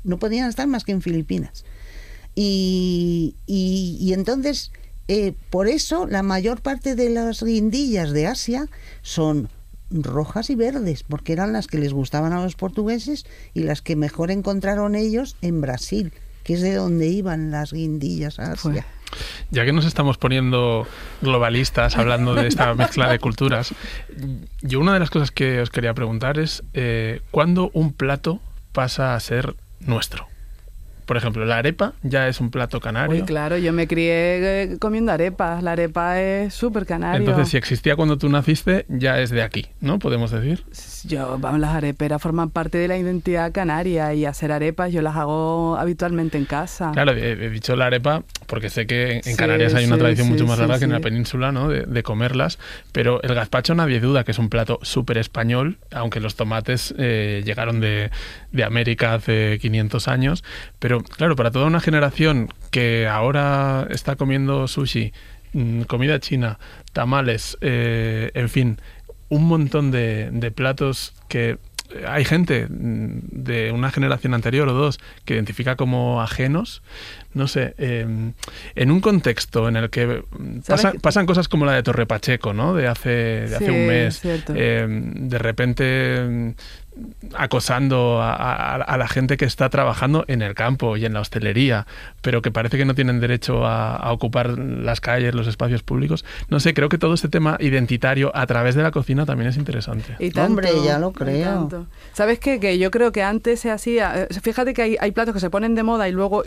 no podían estar más que en Filipinas. Y entonces, por eso la mayor parte de las guindillas de Asia son rojas y verdes, porque eran las que les gustaban a los portugueses y las que mejor encontraron ellos en Brasil, que es de donde iban las guindillas a Asia. Ya que nos estamos poniendo globalistas hablando de esta mezcla de culturas, yo una de las cosas que os quería preguntar es ¿cuándo un plato pasa a ser nuestro? Por ejemplo, la arepa ya es un plato canario. Uy, claro, yo me crié comiendo arepas. La arepa es súper canario. Entonces, si existía cuando tú naciste, ya es de aquí, ¿no? Podemos decir. Las areperas forman parte de la identidad canaria y hacer arepas yo las hago habitualmente en casa. Claro, he dicho la arepa porque sé que en Canarias hay una tradición mucho más larga que en la península, ¿no? De comerlas, pero el gazpacho nadie duda que es un plato súper español, aunque los tomates llegaron de América hace 500 años, pero claro, para toda una generación que ahora está comiendo sushi, comida china, tamales, en fin, un montón de platos que hay gente de una generación anterior o dos que identifica como ajenos, no sé, en un contexto en el que pasan cosas como la de Torre Pacheco, ¿no? De hace un mes, de repente acosando a la gente que está trabajando en el campo y en la hostelería, pero que parece que no tienen derecho a ocupar las calles, los espacios públicos. No sé, creo que todo este tema identitario a través de la cocina también es interesante. Y tanto, hombre, ya lo creo. ¿Sabes qué? Que yo creo que antes se hacía... Fíjate que hay platos que se ponen de moda y luego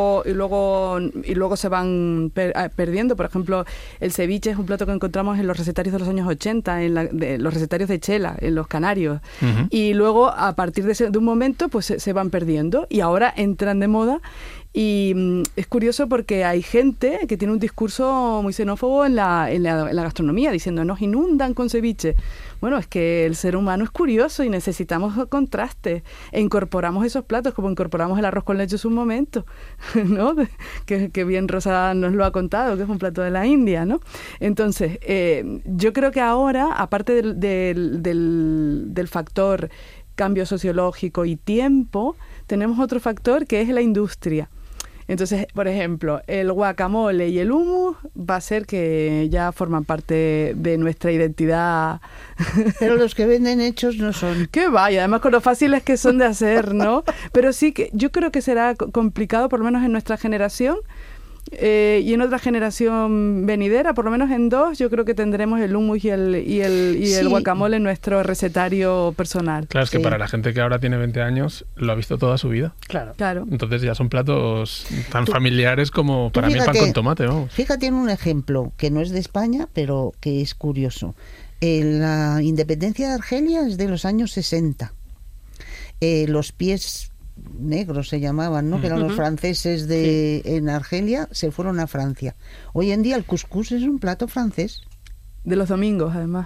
se van perdiendo. Por ejemplo, el ceviche es un plato que encontramos en los recetarios de los años 80, los recetarios de Chela, en los Canarios. Uh-huh. Y luego, a partir de un momento, pues se van perdiendo y ahora entran de moda. Y es curioso porque hay gente que tiene un discurso muy xenófobo en la gastronomía, diciendo nos inundan con ceviche. Bueno, es que el ser humano es curioso y necesitamos contrastes e incorporamos esos platos como incorporamos el arroz con leche en su momento, ¿no? Que bien Rosa nos lo ha contado, que es un plato de la India, ¿no? Entonces, yo creo que ahora, aparte del factor cambio sociológico y tiempo, tenemos otro factor que es la industria. Entonces, por ejemplo, el guacamole y el hummus va a ser que ya forman parte de nuestra identidad. Pero los que venden hechos no son. ¡Qué vaya! Además, con lo fáciles que son de hacer, ¿no? Pero sí que yo creo que será complicado, por lo menos en nuestra generación, y en otra generación venidera, por lo menos en dos, yo creo que tendremos el hummus y el guacamole en nuestro recetario personal. Claro, es que para la gente que ahora tiene 20 años lo ha visto toda su vida. Claro. Entonces ya son platos tan familiares como para mí el pan con tomate, vamos. Fíjate en un ejemplo que no es de España, pero que es curioso. La independencia de Argelia es de los años 60. Los pies negros se llamaban, ¿no? Que eran los franceses en Argelia, se fueron a Francia. Hoy en día el couscous es un plato francés. De los domingos, además.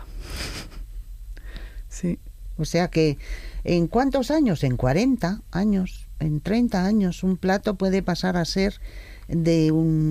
Sí. O sea que, ¿en cuántos años? En 40 años, en 30 años, un plato puede pasar a ser de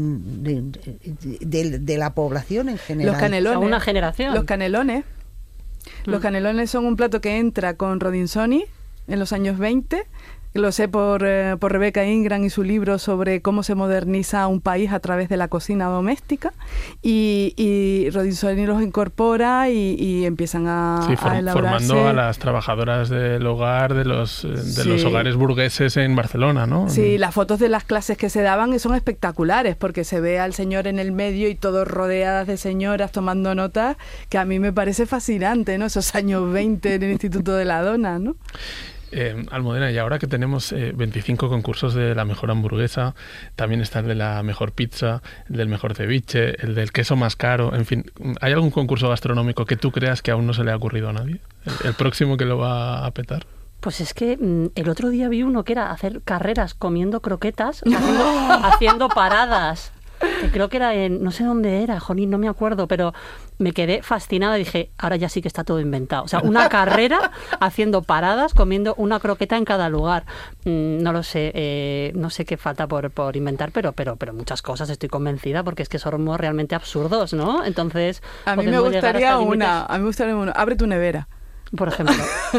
la población en general. Los canelones. Una generación. Los canelones. Los canelones son un plato que entra con Rodinsoni en los años 20. Lo sé por Rebecca Ingram y su libro sobre cómo se moderniza un país a través de la cocina doméstica. Y Rodinsoni los incorpora y empiezan a elaborarse. Formando a las trabajadoras del hogar de los hogares burgueses en Barcelona, ¿no? Sí, las fotos de las clases que se daban son espectaculares porque se ve al señor en el medio y todos rodeadas de señoras tomando notas, que a mí me parece fascinante, ¿no? Esos años 20 en el Instituto de la Dona, ¿no? Almudena, y ahora que tenemos 25 concursos de la mejor hamburguesa, también está el de la mejor pizza, el del mejor ceviche, el del queso más caro, en fin, ¿hay algún concurso gastronómico que tú creas que aún no se le ha ocurrido a nadie? ¿El próximo que lo va a petar? Pues es que el otro día vi uno que era hacer carreras comiendo croquetas, haciendo paradas. Que creo que era no sé dónde era, Jolín, no me acuerdo, pero me quedé fascinada y dije, ahora ya sí que está todo inventado. O sea, una carrera haciendo paradas, comiendo una croqueta en cada lugar. No lo sé, no sé qué falta por inventar, pero muchas cosas estoy convencida, porque es que somos realmente absurdos, ¿no? Entonces, a mí me gustaría una. Abre tu nevera. Por ejemplo.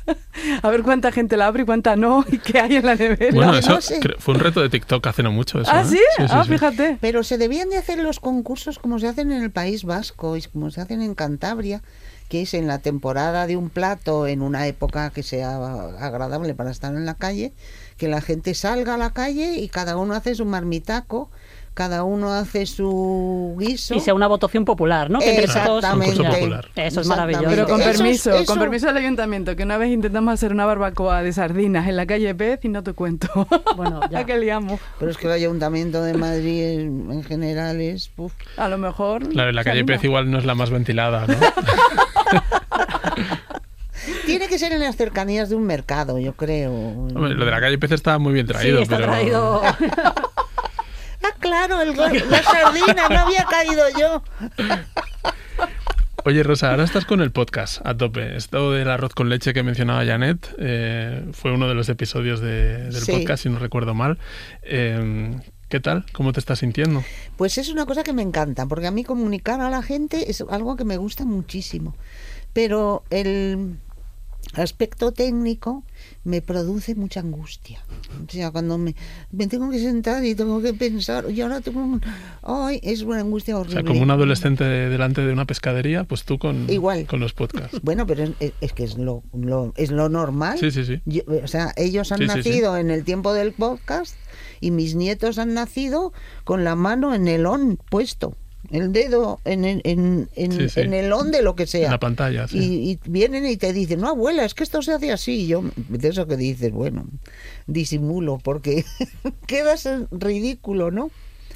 A ver cuánta gente la abre y cuánta no, y qué hay en la nevera. Bueno, No, eso no sé. fue un reto de TikTok hace no mucho. Eso, ¿Ah, ¿eh? sí? Ah, sí. fíjate. Pero se debían de hacer los concursos como se hacen en el País Vasco y como se hacen en Cantabria, que es en la temporada de un plato, en una época que sea agradable para estar en la calle, que la gente salga a la calle y cada uno hace su marmitaco, cada uno hace su guiso. Y sea una votación popular, ¿no? Que entre todos- Exactamente. Concurso popular. Eso es maravilloso. Pero con Eso permiso, eso- con permiso del ayuntamiento, que una vez intentamos hacer una barbacoa de sardinas en la calle Pez y no te cuento. Bueno, ya. ¿A qué liamos? Pero es que el Ayuntamiento de Madrid en general es... uf. A lo mejor... Claro, la calle se anima. Pez igual no es la más ventilada, ¿no? Tiene que ser en las cercanías de un mercado, yo creo. Hombre, lo de la calle Pez está muy bien Sí, traído, está pero... traído. Ah, claro, la sardina, no había caído yo. Oye, Rosa, ahora estás con el podcast a tope. Esto del arroz con leche que mencionaba Janet fue uno de los episodios del Sí. podcast, si no recuerdo mal. ¿Qué tal? ¿Cómo te estás sintiendo? Pues es una cosa que me encanta, porque a mí comunicar a la gente es algo que me gusta muchísimo. Pero el aspecto técnico me produce mucha angustia. O sea, cuando me tengo que sentar y tengo que pensar, y ahora tengo... ¡Ay! Es una angustia O horrible. sea, como un adolescente delante de una pescadería, pues tú Igual. con los podcasts. Bueno, pero es que es lo normal. Sí, sí, sí. O sea, ellos han Sí, sí, nacido en el tiempo del podcast y mis nietos han nacido con la mano en el on puesto, el dedo en Sí, sí. el on de lo que sea. En la pantalla, sí. Y vienen y te dicen, no, abuela, es que esto se hace así. Y yo, de eso que dices, bueno, disimulo, porque quedas en ridículo, ¿no?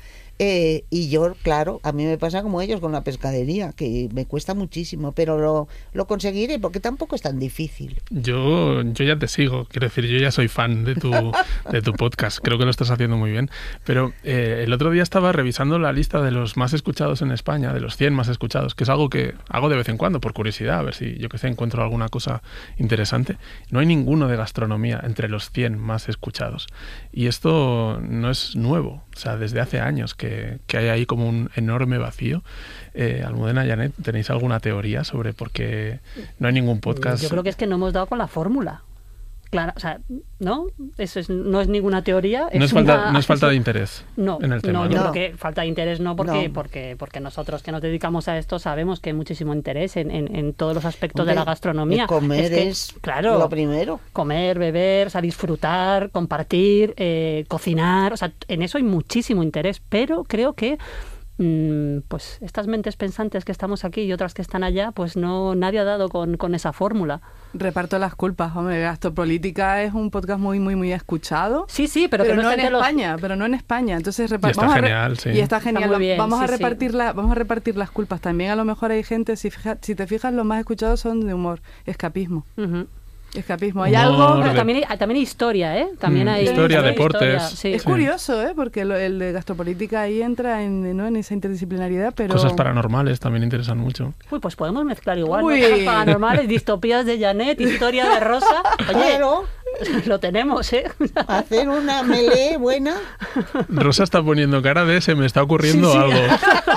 Y yo, claro, a mí me pasa como ellos con la pescadería, que me cuesta muchísimo, pero lo conseguiré porque tampoco es tan difícil. Yo ya te sigo, quiero decir, yo ya soy fan de tu podcast, creo que lo estás haciendo muy bien, pero el otro día estaba revisando la lista de los más escuchados en España, de los 100 más escuchados, que es algo que hago de vez en cuando, por curiosidad, a ver si, yo que sé, encuentro alguna cosa interesante. No hay ninguno de gastronomía entre los 100 más escuchados, y esto no es nuevo, o sea, desde hace años que hay ahí como un enorme vacío. Almudena, Janet, ¿tenéis alguna teoría sobre por qué no hay ningún podcast? Yo creo que es que no hemos dado con la fórmula. Claro, o sea, ¿no? Eso no es ninguna teoría. No es falta de interés No, en el tema. no, yo ¿no? creo que falta de interés no, porque, No. porque nosotros que nos dedicamos a esto sabemos que hay muchísimo interés en todos los aspectos Hombre, de la gastronomía. Comer que, es claro, lo primero. comer, beber, o sea, disfrutar, compartir, cocinar, o sea, en eso hay muchísimo interés, pero creo que pues estas mentes pensantes que estamos aquí y otras que están allá, pues no, nadie ha dado con esa fórmula. Reparto las culpas, hombre. Gastropolítica es un podcast muy, muy, muy escuchado. Sí, sí, pero que no en gente lo- España, pero no en España. Entonces Y está genial, sí. Y está genial. Está muy bien, vamos a sí, sí. vamos a repartir las culpas. También a lo mejor hay gente, si te fijas, los más escuchados son de humor, escapismo. Ujú. Escapismo. Hay Humor, algo. Pero de- también hay historia, ¿eh? También hay historia, también hay deportes. historia, sí. Es Sí. curioso, ¿eh? Porque el de gastropolítica ahí entra en esa interdisciplinariedad, pero... Cosas paranormales también interesan mucho. Uy, pues podemos mezclar igual, ¿no? Uy. Cosas paranormales, distopías de Janet, historia de Rosa. Oye, Claro, lo tenemos, ¿eh? hacer una melee buena. Rosa está poniendo cara de se me está ocurriendo Sí, sí. algo.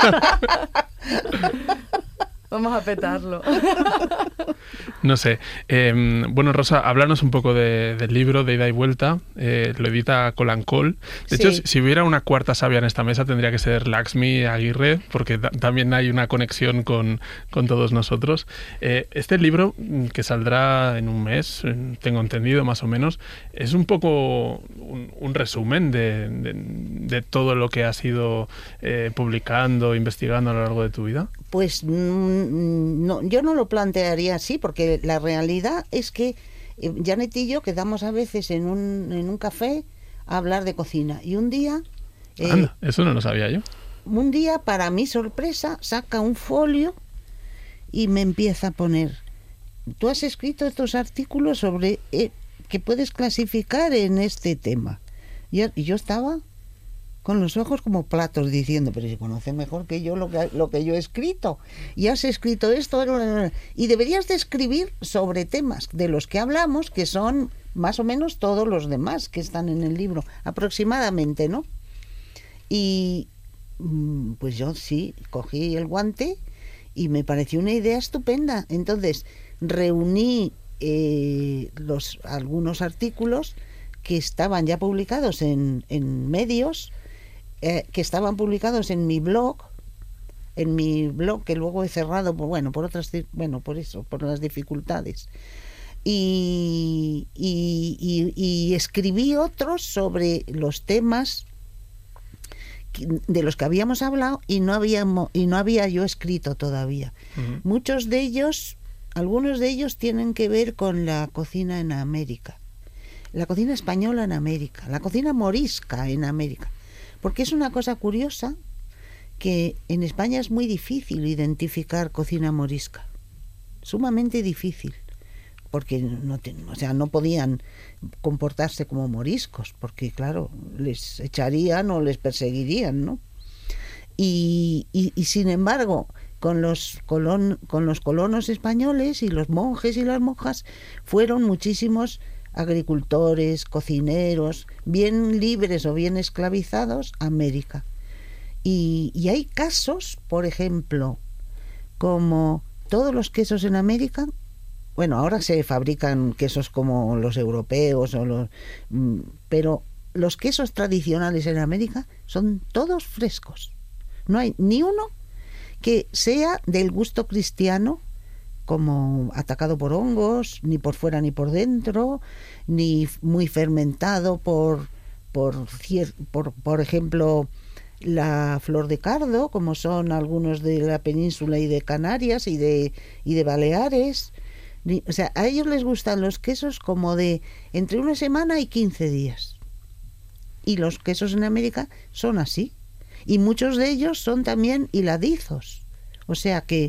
Vamos a petarlo. No sé. Bueno, Rosa, háblanos un poco del libro de Ida y Vuelta. Lo edita Colancol. De hecho, Sí. si hubiera una cuarta sabia en esta mesa, tendría que ser Laxmi Aguirre, porque también hay una conexión con todos nosotros. Este libro, que saldrá en un mes, tengo entendido más o menos, es un poco un resumen de todo lo que has ido publicando, investigando a lo largo de tu vida. Pues no, yo no lo plantearía así, porque la realidad es que Janet y yo quedamos a veces en un café a hablar de cocina. Y un día, Anda, eso no lo sabía yo. para mi sorpresa, saca un folio y me empieza a poner: tú has escrito estos artículos sobre que puedes clasificar en este tema. Y yo estaba con los ojos como platos diciendo, pero si conoces mejor que yo lo que yo he escrito, y has escrito esto, y deberías de escribir sobre temas de los que hablamos, que son más o menos todos los demás que están en el libro, aproximadamente, ¿no? Y pues yo sí, cogí el guante y me pareció una idea estupenda. Entonces reuní algunos artículos que estaban ya publicados en medios, que estaban publicados en mi blog, que luego he cerrado por las dificultades. Y escribí otros sobre los temas de los que habíamos hablado y no había yo escrito todavía. Uh-huh. Algunos de ellos tienen que ver con la cocina en América, la cocina española en América, la cocina morisca en América, porque es una cosa curiosa que en España es muy difícil identificar cocina morisca, sumamente difícil, porque no podían comportarse como moriscos, porque claro, les echarían o les perseguirían, ¿no? Y sin embargo, con los colonos españoles y los monjes y las monjas, fueron muchísimos agricultores, cocineros, bien libres o bien esclavizados, a América. Y hay casos, por ejemplo, como todos los quesos en América. Bueno, ahora se fabrican quesos como los europeos, pero los quesos tradicionales en América son todos frescos. No hay ni uno que sea del gusto cristiano, como atacado por hongos, ni por fuera ni por dentro, ni muy fermentado por ejemplo, la flor de cardo, como son algunos de la península y de Canarias y de Baleares. O sea, a ellos les gustan los quesos como de entre 1 semana y 15 días. Y los quesos en América son así. Y muchos de ellos son también hiladizos. O sea que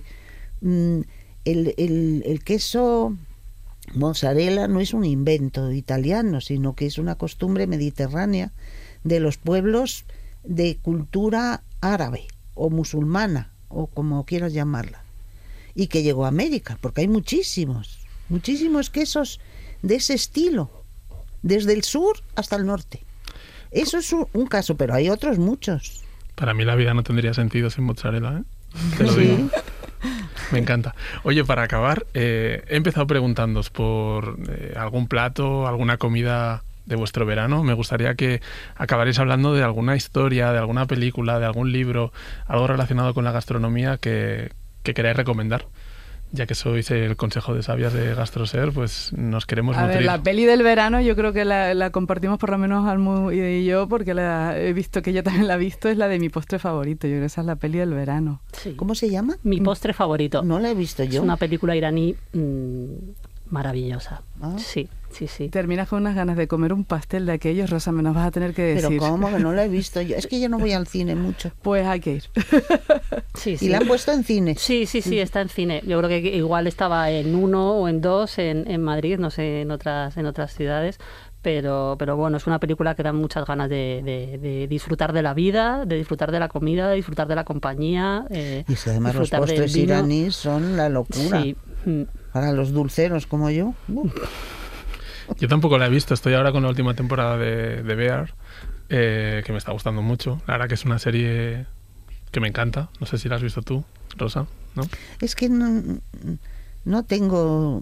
el queso mozzarella no es un invento italiano, sino que es una costumbre mediterránea de los pueblos de cultura árabe o musulmana, o como quieras llamarla, y que llegó a América, porque hay muchísimos quesos de ese estilo, desde el sur hasta el norte. Eso es un caso, pero hay otros muchos. Para mí la vida no tendría sentido sin mozzarella, ¿eh? Te lo digo. Me encanta. Oye, para acabar, he empezado preguntándoos por algún plato, alguna comida de vuestro verano. Me gustaría que acabaréis hablando de alguna historia, de alguna película, de algún libro, algo relacionado con la gastronomía que queráis recomendar. Ya que sois el Consejo de Sabias de GastroSer, pues nos queremos nutrir. A ver, la peli del verano yo creo que la compartimos por lo menos Almu y yo, porque la he visto, que ella también la ha visto, es la de mi postre favorito. Yo creo que esa es la peli del verano. Sí. ¿Cómo se llama? Mi postre favorito. No la he visto yo. Es una película iraní maravillosa. Ah. Sí. Terminas con unas ganas de comer un pastel de aquellos, Rosa, me nos vas a tener que decir. Pero ¿cómo que no la he visto yo? Es que yo no voy al cine mucho. Pues hay que ir. Sí. ¿Y la han puesto en cine? Sí, está en cine. Yo creo que igual estaba en 1 o en 2 en Madrid, no sé, en otras ciudades. Pero bueno, es una película que da muchas ganas de disfrutar de la vida, de disfrutar de la comida, de disfrutar de la compañía. Y si además los postres iraníes son la locura. Sí. Para los dulceros como yo. Yo tampoco la he visto. Estoy ahora con la última temporada de Bear, que me está gustando mucho. La verdad que es una serie que me encanta. No sé si la has visto tú, Rosa, ¿no? Es que no tengo...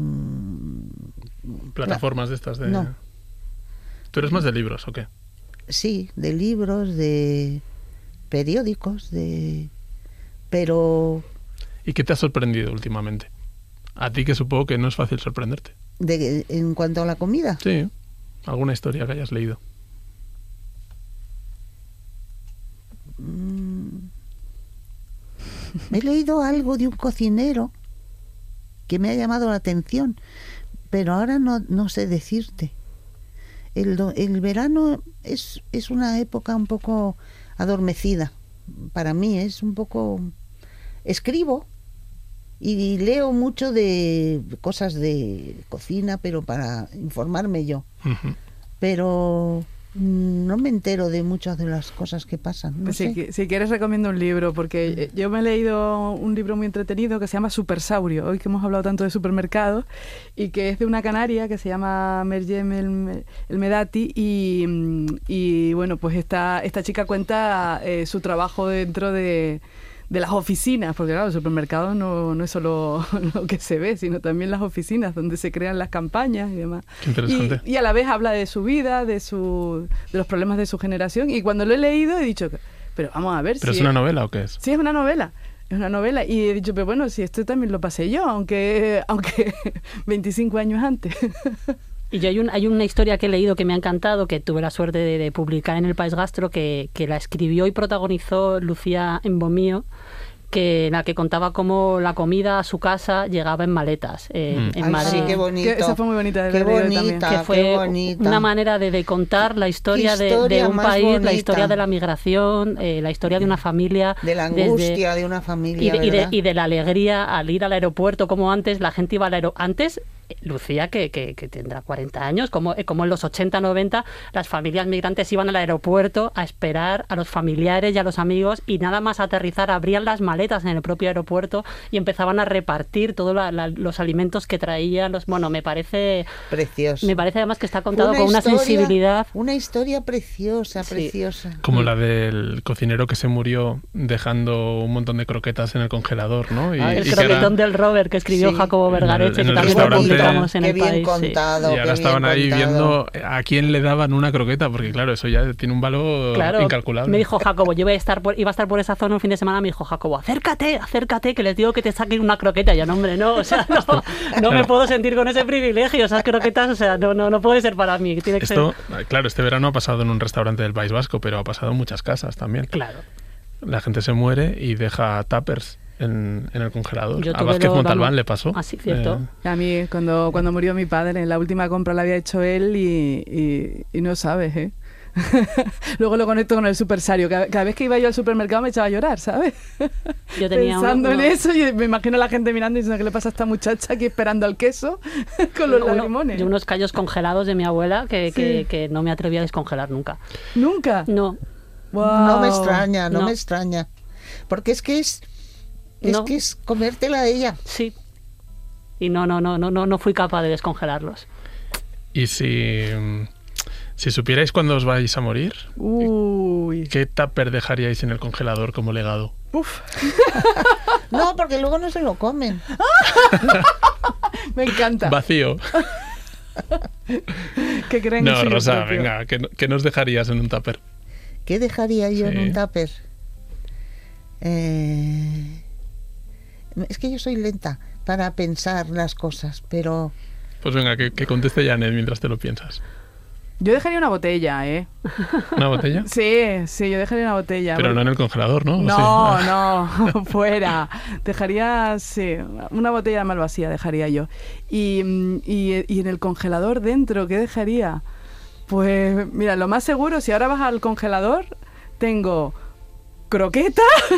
plataformas de estas de... No. ¿Tú eres más de libros o qué? Sí, de libros, de periódicos, pero... ¿Y qué te ha sorprendido últimamente? A ti, que supongo que no es fácil sorprenderte. ¿En cuanto a la comida? Sí, alguna historia que hayas leído. He leído algo de un cocinero que me ha llamado la atención, pero ahora no sé decirte. El verano es una época un poco adormecida. Para mí es un poco... Escribo y leo mucho de cosas de cocina, pero para informarme yo. Uh-huh. Pero no me entero de muchas de las cosas que pasan. No sé. Si quieres recomiendo un libro, porque yo me he leído un libro muy entretenido que se llama Supersaurio, hoy que hemos hablado tanto de supermercados, y que es de una canaria que se llama Merjem El Medati, y bueno, pues esta chica cuenta su trabajo dentro de las oficinas, porque claro, el supermercado no es solo lo que se ve, sino también las oficinas donde se crean las campañas y demás. Qué interesante. Y a la vez habla de su vida, de los problemas de su generación, y cuando lo he leído he dicho, pero vamos a ver ¿Pero si es una novela o qué es? Sí, es una novela. Es una novela. Y he dicho, pero bueno, si esto también lo pasé yo, aunque 25 años antes. Y yo hay una historia que he leído que me ha encantado, que tuve la suerte de publicar en El País Gastro, que la escribió y protagonizó Lucía Embomío, en la que contaba cómo la comida a su casa llegaba en maletas en Madrid. Sí, qué bonito. Esa fue muy bonita. Qué bonita, también. Que fue una manera de contar la historia de un país, bonita. La historia de la migración, la historia de una familia. De la angustia de una familia, y de la alegría al ir al aeropuerto, como antes la gente iba al aeropuerto. Antes, Lucía, que tendrá 40 años, como en los 80, 90, las familias migrantes iban al aeropuerto a esperar a los familiares y a los amigos, y nada más aterrizar abrían las maletas en el propio aeropuerto y empezaban a repartir todos los alimentos que traían. Bueno, me parece precioso. Me parece además que está contado con una sensibilidad. Una historia preciosa, sí. preciosa. Como la del cocinero que se murió dejando un montón de croquetas en el congelador, ¿no? El croquetón del Robert, que escribió Jacobo Vergareche, que también lo publicamos en El País. Contado, y ahora estaban ahí viendo a quién le daban una croqueta, porque claro, eso ya tiene un valor incalculable. Me dijo Jacobo, yo iba a estar por esa zona un fin de semana, me dijo Jacobo, acércate, que les digo que te saquen una croqueta. Y yo, no, hombre, no, o sea, no me puedo sentir con ese privilegio, esas croquetas, o sea, no puede ser para mí. Tiene que ser... Claro, este verano ha pasado en un restaurante del País Vasco, pero ha pasado en muchas casas también. Claro. La gente se muere y deja tuppers en el congelador. A Vázquez Montalbán le pasó. Así, cierto. A mí, cuando murió mi padre, en la última compra la había hecho él y no sabes, ¿eh? Luego lo conecto con el supersario. Cada vez que iba yo al supermercado me echaba a llorar, ¿sabes? Yo tenía pensando en eso, y me imagino a la gente mirando y diciendo, ¿qué le pasa a esta muchacha aquí esperando al queso con los lagrimones? Y unos callos congelados de mi abuela que no me atreví a descongelar nunca. ¿Nunca? No. Wow. No me extraña. Porque es que es comértela a ella. Sí. Y no fui capaz de descongelarlos. Y si supierais cuándo os vais a morir, uy, ¿qué tupper dejaríais en el congelador como legado? Uf. No, porque luego no se lo comen. Me encanta. Vacío. ¿Qué creen? No, Rosa, venga, ¿qué nos dejarías en un tupper? ¿Qué dejaría yo en un tupper? Es que yo soy lenta para pensar las cosas, pero... Pues venga, que conteste Janet mientras te lo piensas. Yo dejaría una botella, ¿eh? ¿Una botella? Sí, yo dejaría una botella. Pero no en el congelador, ¿no? No, fuera. Dejaría, sí, una botella mal vacía dejaría yo. Y en el congelador dentro, ¿qué dejaría? Pues mira, lo más seguro, si ahora vas al congelador, tengo croqueta,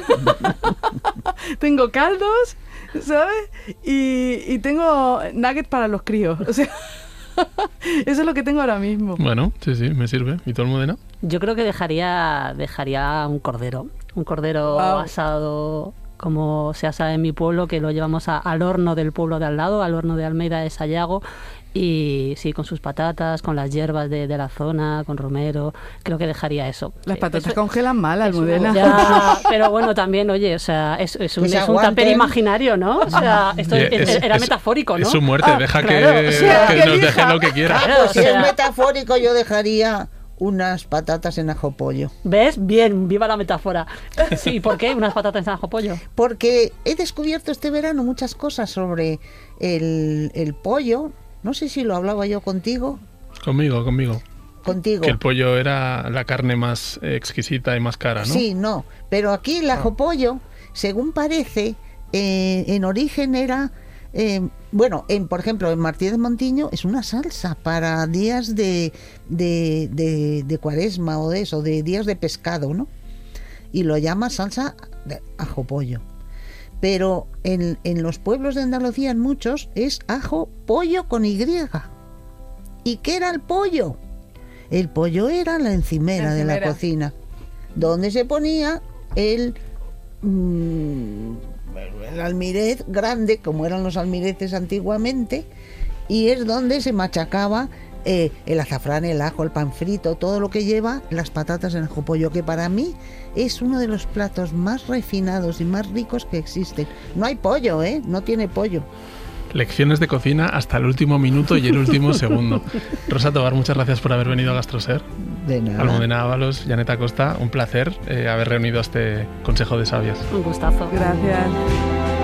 tengo caldos, ¿sabes? Y tengo nuggets para los críos, o sea... Eso es lo que tengo ahora mismo. Bueno, sí, me sirve. ¿Y tú, Almudena? Yo creo que dejaría un cordero wow. Asado, como se asa en mi pueblo, que lo llevamos al horno del pueblo de al lado, al horno de Almeida de Sayago, y sí, con sus patatas, con las hierbas de la zona, con romero. Creo que dejaría eso. Las patatas congelan mal, Almudena. Ya, pero bueno, también, oye, o sea, es un tupper imaginario, ¿no? O sea, esto era metafórico, ¿no? Es su muerte, deja claro, que nos deje lo que quiera. Claro, si es metafórico, yo dejaría unas patatas en ajo pollo. ¿Ves? Bien, viva la metáfora. Sí, ¿por qué unas patatas en ajo pollo? Porque he descubierto este verano muchas cosas sobre el pollo. No sé si lo hablaba yo contigo. Conmigo. Contigo. Que el pollo era la carne más exquisita y más cara, ¿no? Sí, no. Pero aquí el ajo pollo, según parece, en origen era... por ejemplo, en Martí de Montiño es una salsa para días de cuaresma o de eso, de días de pescado, ¿no? Y lo llama salsa de ajo pollo. Pero en los pueblos de Andalucía, en muchos, es ajo pollo con Y. ¿Y qué era el pollo? El pollo era la encimera de la cocina, donde se ponía el almirez grande, como eran los almireces antiguamente, y es donde se machacaba el azafrán, el ajo, el pan frito, todo lo que lleva las patatas en ajo pollo, que para mí es uno de los platos más refinados y más ricos que existen. No hay pollo, no tiene pollo. Lecciones de cocina hasta el último minuto y el último segundo. Rosa Tobar, muchas gracias por haber venido a GastroSer. De nada. Almudena Ábalos, Janet Acosta, un placer haber reunido a este Consejo de Sabias. Un gustazo. Gracias.